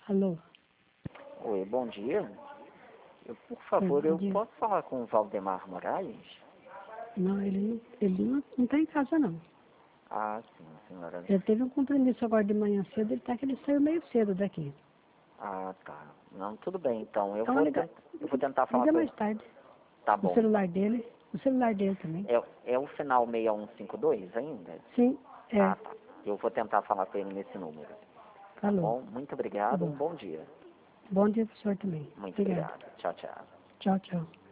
Alô? Oi, bom dia. Por Oi, favor, bom eu dia. posso falar com o Valdemar Moraes? Não, ele não tá em casa, não. Ah, sim, senhora. Ele teve um compromisso agora de manhã cedo, ele saiu meio cedo daqui. Ah, tá. Não, tudo bem, então. Então, Eu vou tentar falar liga com ele. mais tarde. Tá O bom. celular dele também. É o final 6152 ainda? Sim, é. Ah, tá. Eu vou tentar falar com ele nesse número. Tá Falou. bom? Muito Tá obrigado. bom. Um bom dia. Bom dia pro senhor também. Muito Obrigada. obrigado. Tchau, tchau. Tchau, tchau.